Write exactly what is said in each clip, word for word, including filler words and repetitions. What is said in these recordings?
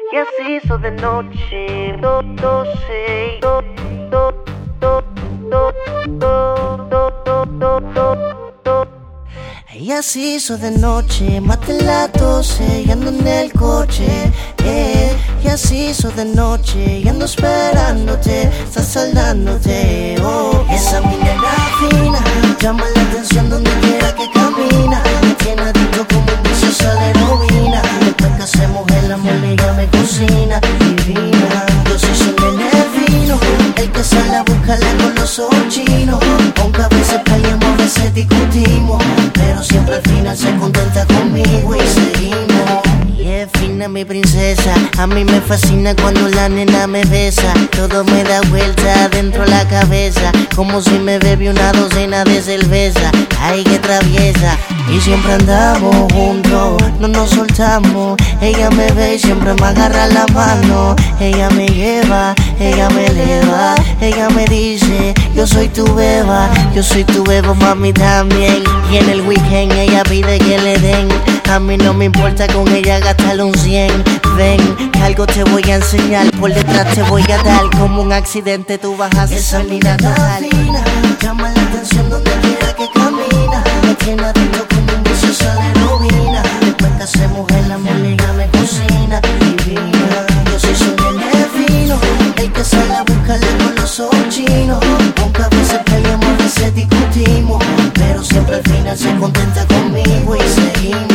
Ya se hizo de noche, do, doce, do, do, do, do, do, do, do, do, do, do. Ya se hizo de noche, mate las doce y ando en el coche, eh. Ya se hizo de noche y ando esperándote, está saldándote, oh. Esa minera fina llama la atención donde quiera que camina. Me tiene adicto como un vicio, sale heroína. Después que hacemos el amor, ella me cocina, divina. Yo soy su nene fino, el que sale a buscarle con los ojos chinos. Aunque a veces peleamos, a veces discutimos, pero siempre al final se contenta conmigo y seguimos. Y es fina mi princesa, a mí me fascina cuando la nena me besa. Todo me da vuelta dentro la cabeza, como si me bebí una docena de cerveza. Ay, qué traviesa, y siempre andamos juntos, no nos soltamos. Ella me ve y siempre me agarra la mano. Ella me lleva, ella me eleva. Ella me dice, yo soy tu beba, yo soy tu beba, mami también. Y en el weekend ella pide que le den. A mí no me importa con ella gastarle un cien. Ven, que algo te voy a enseñar, por detrás te voy a dar. Como un accidente tú vas a ser unidad total. Llama la atención donde quiera que camina. Me tiene adentro como un vicio, sale heroína. Después que hacemos el amor, ella me cocina, divina. Yo soy su nene fino, el que sale a buscarle con los ojos chinos. Aunque a veces peleamos, a veces discutimos, pero siempre al final se contenta conmigo y seguimos.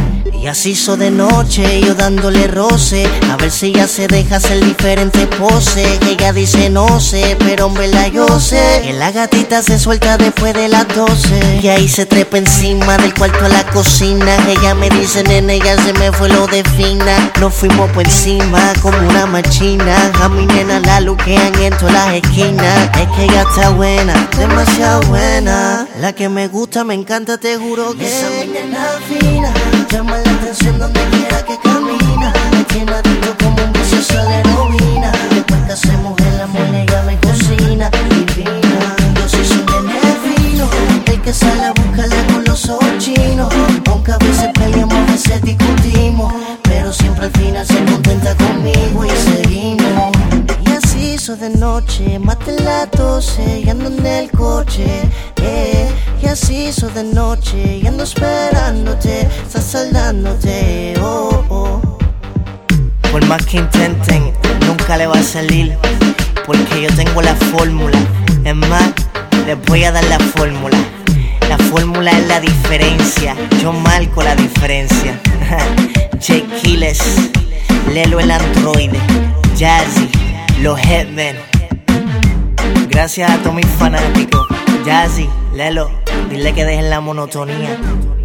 Y así hizo de noche, yo dándole roce, a ver si ella se deja hacer diferentes poses. Ella dice no sé, pero en verdad yo sé que la gatita se suelta después de las doce. Y ahí se trepa encima del cuarto a la cocina. Ella me dice, nene, ya se me fue lo de fina. Nos fuimos por encima como una machina. A mi nena la luquean en todas las esquinas. Es que ella está buena, demasiado buena. La que me gusta, me encanta, te juro que esa mi nena fina llama la atención donde quiera que camina. Me tiene adicto como un vicio, sale heroína. Después que hacemos el amor, ella me cocina, divina. Yo soy su nene fino, el que sale a buscarle con los ojos chinos. Aunque a veces peleamos, a veces discutimos, pero siempre al final se contenta conmigo y seguimos. Y así hizo de noche, mate las doce y ando en el coche, eh. Y así hizo de noche y ando esperándote, está saldándote, oh, oh. Por más que intenten, nunca le va a salir, porque yo tengo la fórmula. Es más, les voy a dar la fórmula. La fórmula es la diferencia, yo marco la diferencia. Jay Quiles, Lelo el androide, Jazzy, los Hitmen. Gracias a todos mis fanáticos. Jazzy, Lelo, dile que dejen la monotonía.